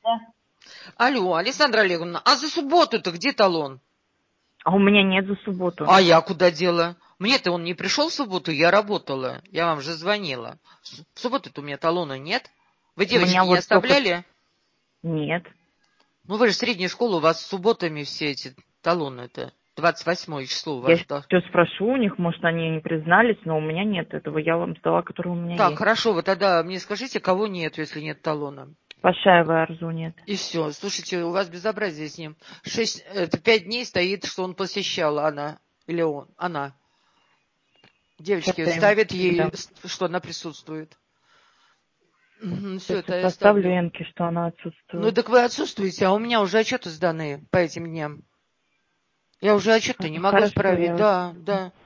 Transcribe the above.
Да. Алло, Александра Олеговна, а за субботу-то где талон? А у меня нет за субботу. А я куда дела? Мне-то он не пришел в субботу, я работала. Я вам же звонила. В субботу-то у меня талона нет. Вы У меня девочки не вот только... оставляли? Нет. Ну вы же средняя школа, у вас с субботами все эти талоны-то. 28 число у Я вас, да. сейчас спрошу у них, может, они не признались, но у меня нет этого. Я вам сдала, который у меня Так, есть. хорошо, вы тогда мне скажите, кого нет, если нет талона. Пашаева Арзу нет. И все. Слушайте, у вас безобразие с ним. 5 дней стоит, что он посещал, она. Или он, она. Сейчас Девочки я им ставят ей, передам. что она присутствует. Все, Сейчас это я я поставлю ставлю. Энке, что она Ну, отсутствует. так вы отсутствуете, а у меня уже отчеты сданы по этим дням. Я уже отчет-то не могу Хорошо, исправить. я вас... Да, да.